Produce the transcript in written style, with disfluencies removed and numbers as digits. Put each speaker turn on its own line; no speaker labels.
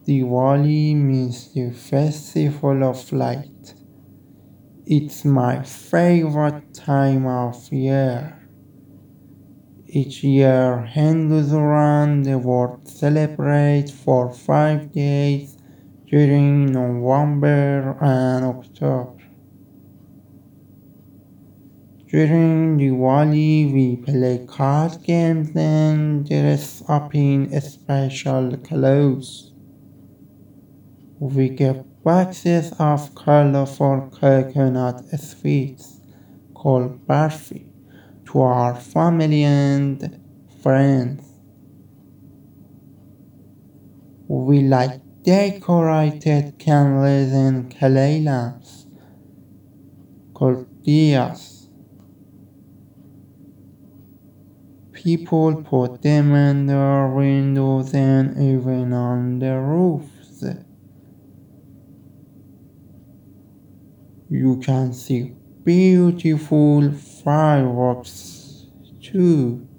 Diwali means the festival of light. It's my favorite time of year. Each year, Hindus around the world celebrate for 5 days during November and October. During Diwali, we play card games and dress up in special clothes. We give boxes of colorful coconut sweets called barfi to our family and friends. We light decorated candles and clay lamps called diyas. People put them in their windows and even on the roofs. You can see beautiful fireworks too.